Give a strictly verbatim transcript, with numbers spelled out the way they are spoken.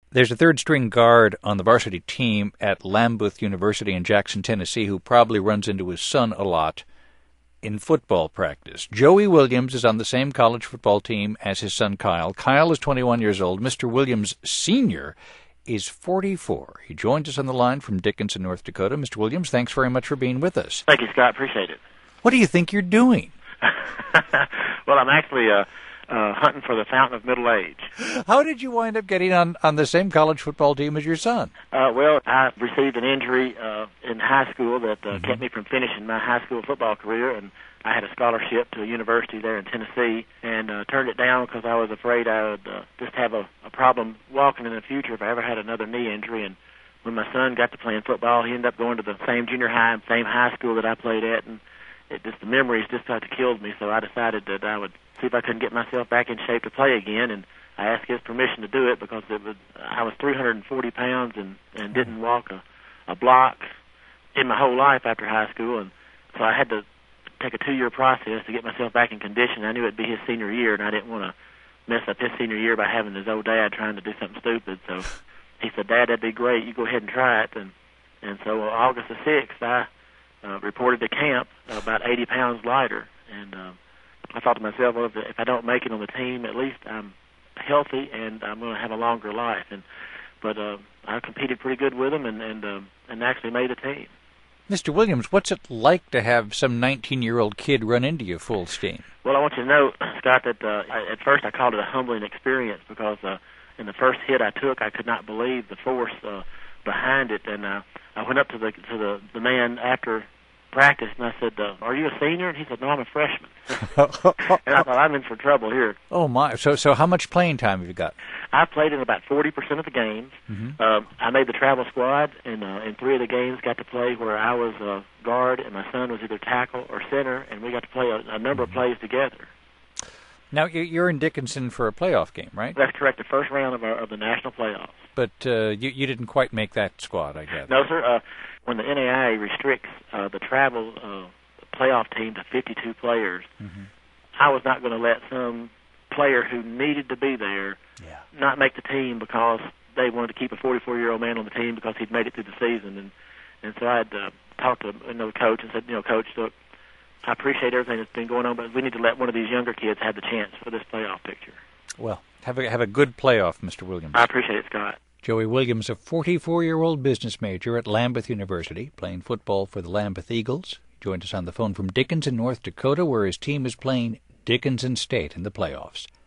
There's a third-string guard on the varsity team at Lambuth University in Jackson, Tennessee, who probably runs into his son a lot in football practice. Joey Williams is on the same college football team as his son Kyle. Kyle is twenty-one years old. Mister Williams, senior, is forty-four. He joins us on the line from Dickinson, North Dakota. Mister Williams, thanks very much for being with us. Thank you, Scott. Appreciate it. What do you think you're doing? Well, I'm actually uh, uh, hunting for the fountain of middle age. How did you wind up getting on, on the same college football team as your son? Uh, well, I received an injury uh, in high school that uh, Mm-hmm. kept me from finishing my high school football career, and I had a scholarship to a university there in Tennessee, and uh, turned it down because I was afraid I would uh, just have a, a problem walking in the future if I ever had another knee injury. And when my son got to playing football, he ended up going to the same junior high and same high school that I played at, and it just the memories just about killed me. So I decided that I would see if I couldn't get myself back in shape to play again, and I asked his permission to do it because it was I was three hundred forty pounds and and didn't walk a, a block in my whole life after high school, and so I had to take a two-year process to get myself back in condition. I knew it'd be his senior year, and I didn't want to mess up his senior year by having his old dad trying to do something stupid. So he said, "Dad, that'd be great. You go ahead and try it." And and so uh, August the sixth, I uh, reported to camp uh, about eighty pounds lighter, and uh, I thought to myself, well, if, if I don't make it on the team, at least I'm healthy and I'm going to have a longer life. And but uh, I competed pretty good with him, and and uh, and actually made the team. Mister Williams, what's it like to have some nineteen-year-old kid run into you full steam? Well, I want you to know, Scott, that uh, I, at first I called it a humbling experience because uh, in the first hit I took, I could not believe the force uh, behind it, and uh, I went up to the to the, the man after practice, and I said, uh, "Are you a senior?" And he said, "No, I'm a freshman." And I thought, I'm in for trouble here. Oh my! So, so how much playing time have you got? I played in about forty percent of the games. Mm-hmm. Uh, I made the travel squad, and uh, in three of the games got to play where I was uh, guard, and my son was either tackle or center, and we got to play a, a number of plays together. Now, you're in Dickinson for a playoff game, right? That's correct, the first round of, our, of the national playoffs. But uh, you, you didn't quite make that squad, I guess. No, sir. Uh, when the N A I A restricts uh, the travel uh, playoff team to fifty-two players, mm-hmm. I was not going to let some player who needed to be there yeah. not make the team because they wanted to keep a forty-four-year-old man on the team because he'd made it through the season. And and so I had uh, talked to you know, the coach and said, you know, Coach, look, I appreciate everything that's been going on, but we need to let one of these younger kids have the chance for this playoff picture. Well, have a, have a good playoff, Mister Williams. I appreciate it, Scott. Joey Williams, a forty-four-year-old business major at Lambuth University, playing football for the Lambuth Eagles. He joined us on the phone from Dickinson, North Dakota, where his team is playing Dickinson State in the playoffs.